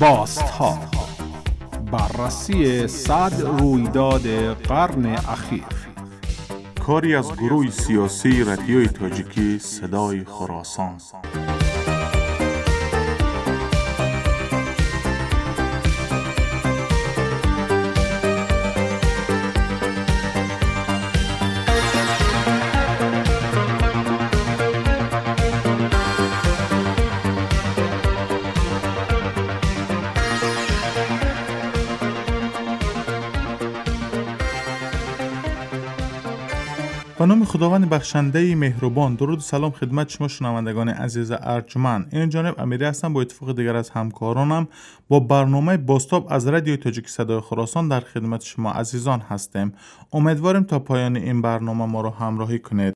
راست‌ها، بررسی 100 رویداد قرن اخیر. کاری از گروه سیاسی رادیوی تاجیکی صدای خراسان. به نام خداوند بخشنده مهربان. درود و سلام خدمت شما شنوندگان عزیز ارجمند. این جانب امیری هستم با اتفاق دیگر از همکارانم با برنامه بازتاب از رادیوی تاجیک صدای خراسان در خدمت شما عزیزان هستیم. امیدواریم تا پایان این برنامه ما را همراهی کنید.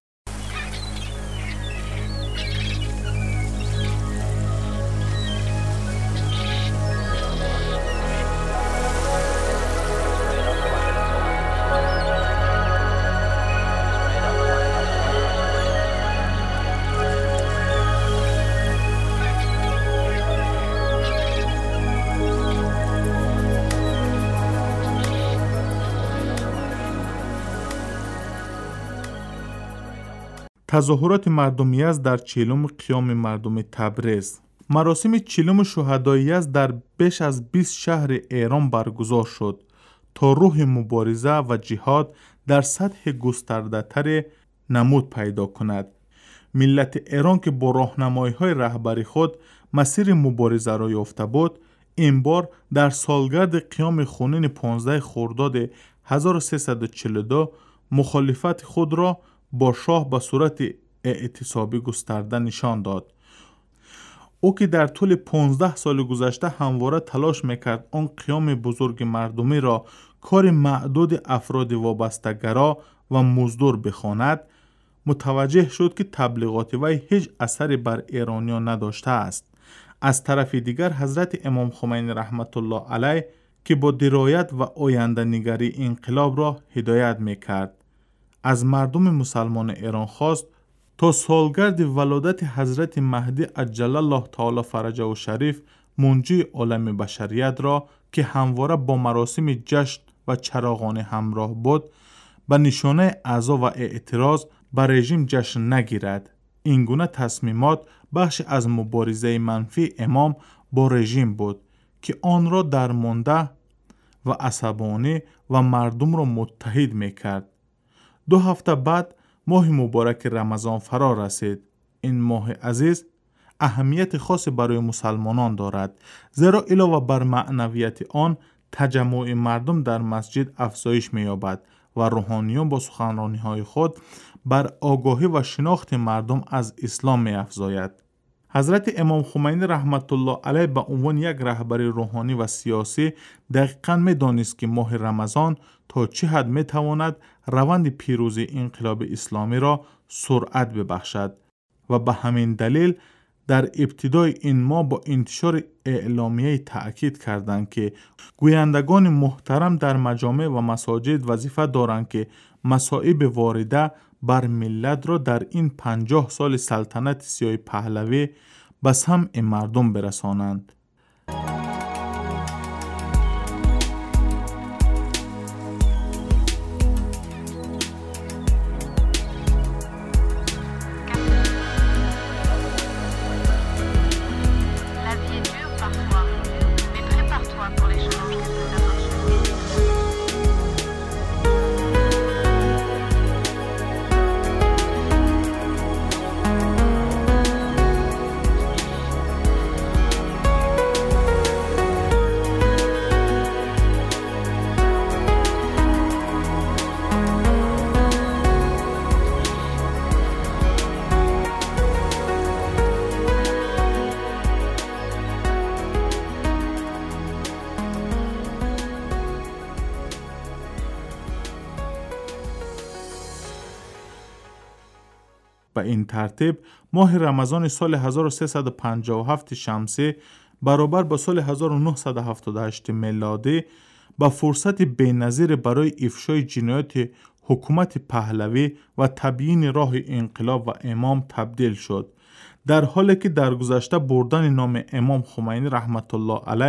تظاهرات مردم یزد در 40م قیام مردم تبریز. مراسم 40م شهدای یزد در بیش از 20 شهر ایران برگزار شد تا روح مبارزه و جهاد در سطح گسترده‌تر نمود پیدا کند. ملت ایران که با راهنمایی‌های رهبری خود مسیر مبارزه را یافته بود، این بار در سالگرد قیام خونین 15 خرداد 1342 مخالفت خود را با شاه به صورت اعتصابی گسترده نشان داد. او که در طول 15 سال گذشته همواره تلاش میکرد آن قیام بزرگ مردمی را کار معدود افراد وابسته‌گرا و مزدور بخواند، متوجه شد که تبلیغات وی هیچ اثری بر ایرانیان نداشته است. از طرف دیگر حضرت امام خمینی رحمت الله علیه که با درایت و آینده نگری انقلاب را هدایت میکرد، از مردم مسلمان ایران خواست تا سالگرد ولادت حضرت مهدی عجل الله تعالی فرجه و شریف منجی عالم بشریت را که همواره با مراسم جشن و چراغانه همراه بود، به نشانه عزا و اعتراض بر رژیم جشن نگیرد. این گونه تصمیمات بخش از مبارزه منفی امام با رژیم بود که آن را درمانده و عصبانی و مردم را متحد میکرد. 2 هفته بعد ماه مبارک رمضان فرا رسید. این ماه عزیز اهمیت خاص برای مسلمانان دارد، زیرا علاوه بر معنویت آن، تجمع مردم در مسجد افزایش می‌یابد و روحانیون با سخنرانی‌های خود بر آگاهی و شناخت مردم از اسلام می‌افزاید. حضرت امام خمینی رحمت الله علیه به عنوان یک رهبر روحانی و سیاسی دقیقاً می‌دانست که ماه رمضان تا چه حد می‌تواند روند پیروزی انقلاب اسلامی را سرعت ببخشد و به همین دلیل در ابتدای این ماه با انتشار اعلامیه تأکید کردند که گویندگان محترم در مجامع و مساجد وظیفه دارند که مصائب وارده بر ملت را در این 50 سال سلطنت سیاه پهلوی به سمع مردم برسانند. به این ترتیب ماه رمضان سال 1357 شمسی برابر با سال 1978 میلادی به فرصت بی‌نظیر برای افشای جنایات حکومت پهلوی و تبیین راه انقلاب و امام تبدیل شد. در حالی که در گذشته بردن نام امام خمینی رحمت الله علیه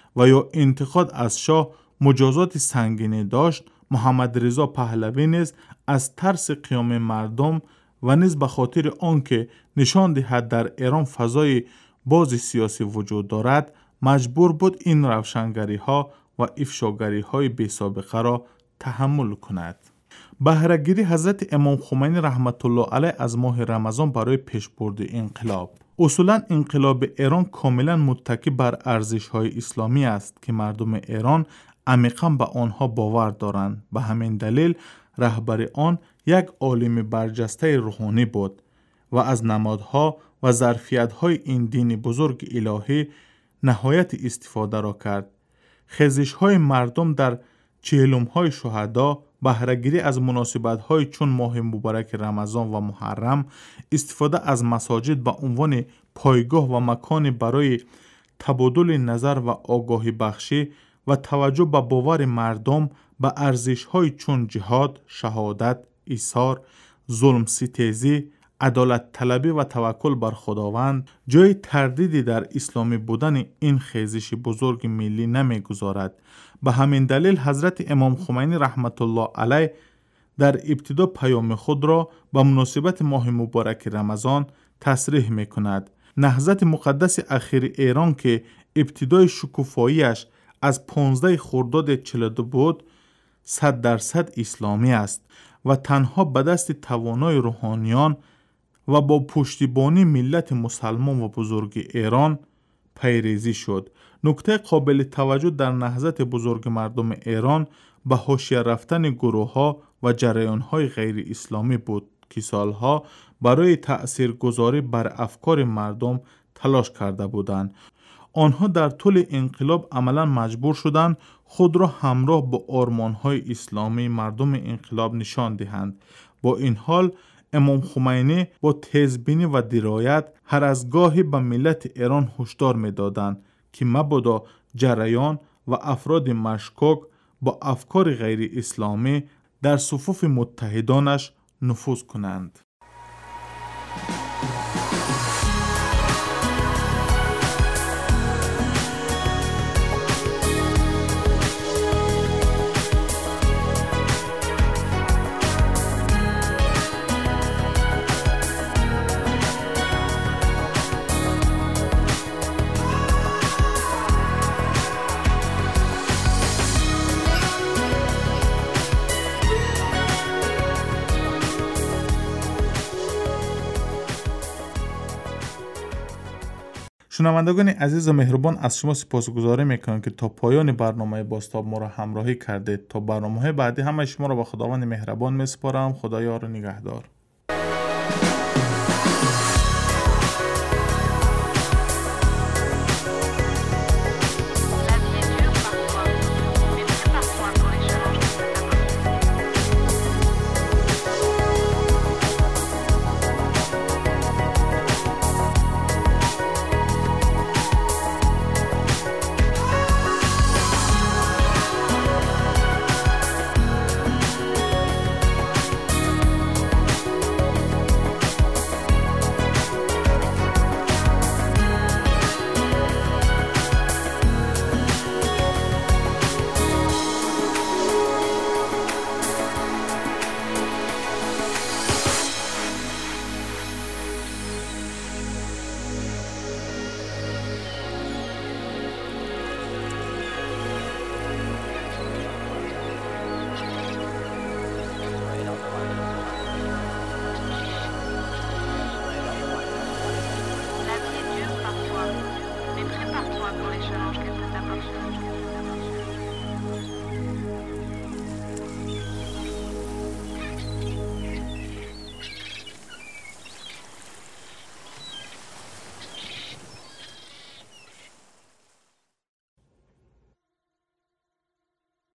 و یا انتقاد از شاه مجازات سنگینی داشت، محمد رضا پهلوی نیز از ترس قیام مردم و نیز به خاطر آنکه نشان دهد در ایران فضای باز سیاسی وجود دارد، مجبور بود این روشنگری ها و افشاگری های بی سابقه را تحمل کند. بهره‌گیری حضرت امام خمینی رحمت الله علیه از ماه رمضان برای پیشبرد انقلاب. اصولا انقلاب ایران کاملا متکی بر ارزش‌های اسلامی است که مردم ایران عمیقاً به آنها باور دارند. به همین دلیل رهبر آن یک عالم برجسته روحانی بود و از نمادها و ظرفیت‌های این دین بزرگ الهی نهایت استفاده را کرد. خیزش‌های مردم در چهلم‌های شهدا، بهره‌گیری از مناسبت‌های چون ماه مبارک رمضان و محرم، استفاده از مساجد به عنوان پایگاه و مکان برای تبادل نظر و آگاهی بخشی و توجه به باور مردم به ارزش‌های چون جهاد، شهادت، ایثار، ظلم ستیزی، عدالت طلبی و توکل بر خداوند جای تردیدی در اسلامی بودن این خیزش بزرگ ملی نمی‌گذارد. به همین دلیل حضرت امام خمینی رحمت الله علیه در ابتدا پیام خود را به مناسبت ماه مبارک رمضان تصریح می‌کند. نهضت مقدس اخیر ایران که ابتدای شکوفاییش از 15 خرداد 42 بود، 100% اسلامی است و تنها به دست توانای روحانیان و با پشتیبانی ملت مسلمان و بزرگ ایران پیریزی شد. نکته قابل توجه در نهضت بزرگ مردم ایران به حاشیه رفتن گروه‌ها و جریان‌های غیر اسلامی بود که سالها برای تأثیرگذاری بر افکار مردم تلاش کرده بودند. آنها در طول انقلاب عملاً مجبور شدند خود را همراه با آرمان‌های اسلامی مردم انقلاب نشان دهند. با این حال امام خمینی با تیزبینی و درایت هر از گاهی به ملت ایران هشدار می‌دادند که مبادا جریان و افراد مشکوک با افکار غیر اسلامی در صفوف متحدانش نفوذ کنند. شنوندگان عزیز و مهربان، از شما سپاسگزاری میکنم که تا پایان برنامه بازتاب ما را همراهی کردید. تا برنامه بعدی همه شما را به خداوند مهربان میسپارم. خدا یار و نگهدار.